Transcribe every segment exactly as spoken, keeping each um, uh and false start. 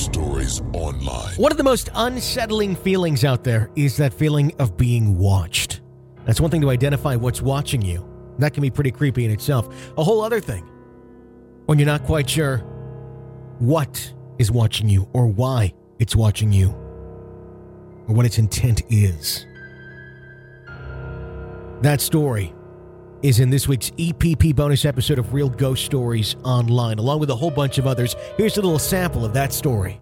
Stories Online. One of the most unsettling feelings out there is that feeling of being watched. That's one thing to identify what's watching you. That can be pretty creepy in itself. A whole other thing, when you're not quite sure what is watching you or why it's watching you or what its intent is. That story is in this week's E P P bonus episode of Real Ghost Stories Online, along with a whole bunch of others. Here's a little sample of that story.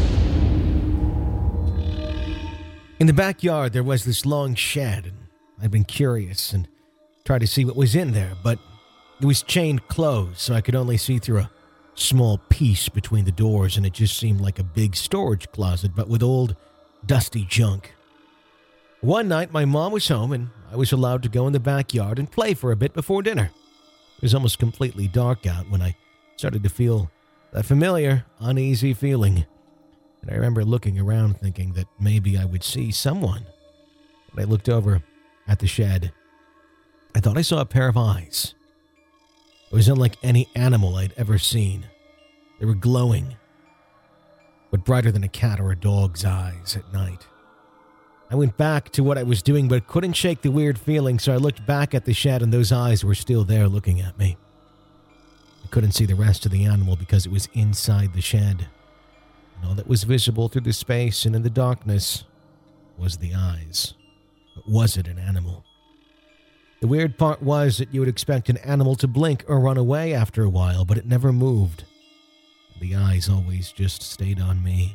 In the backyard, there was this long shed, and I'd been curious and tried to see what was in there, but it was chained closed, so I could only see through a small piece between the doors, and it just seemed like a big storage closet, but with old, dusty junk. One night, my mom was home, and I was allowed to go in the backyard and play for a bit before dinner. It was almost completely dark out when I started to feel that familiar, uneasy feeling. And I remember looking around thinking that maybe I would see someone. When I looked over at the shed, I thought I saw a pair of eyes. It was unlike any animal I'd ever seen. They were glowing, but brighter than a cat or a dog's eyes at night. I went back to what I was doing, but couldn't shake the weird feeling, so I looked back at the shed, and those eyes were still there looking at me. I couldn't see the rest of the animal because it was inside the shed, and all that was visible through the space and in the darkness was the eyes. But was it an animal? The weird part was that you would expect an animal to blink or run away after a while, but it never moved. The eyes always just stayed on me.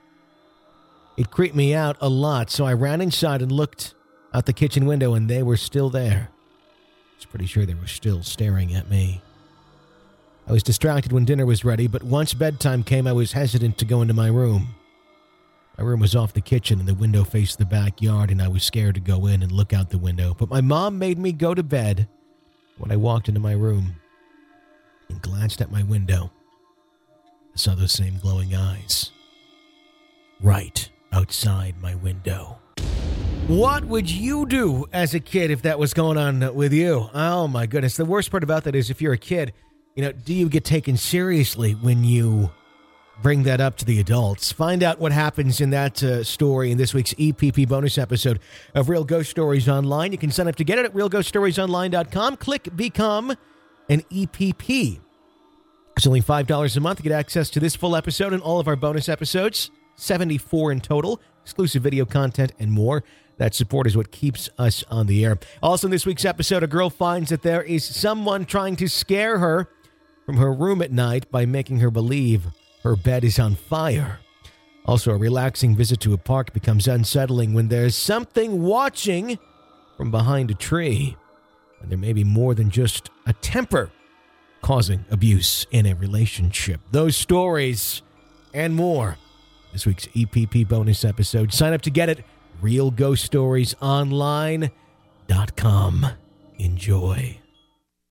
It creeped me out a lot, so I ran inside and looked out the kitchen window, and they were still there. I was pretty sure they were still staring at me. I was distracted when dinner was ready, but once bedtime came, I was hesitant to go into my room. My room was off the kitchen, and the window faced the backyard, and I was scared to go in and look out the window. But my mom made me go to bed. When I walked into my room and glanced at my window, I saw those same glowing eyes right outside my window. What would you do as a kid if that was going on with you? Oh my goodness. The worst part about that is if you're a kid, you know, do you get taken seriously when you bring that up to the adults? Find out what happens in that uh, story in this week's E P P bonus episode of Real Ghost Stories Online. You can sign up to get it at real ghost stories online dot com. Click Become an E P P. It's only five dollars a month to get access to this full episode and all of our bonus episodes, seventy-four in total, exclusive video content, and more. That support is what keeps us on the air. Also in this week's episode, a girl finds that there is someone trying to scare her from her room at night by making her believe her bed is on fire. Also, a relaxing visit to a park becomes unsettling when there's something watching from behind a tree. And there may be more than just a temper causing abuse in a relationship. Those stories and more. This week's E P P bonus episode. Sign up to get it. real ghost stories online dot com. Enjoy.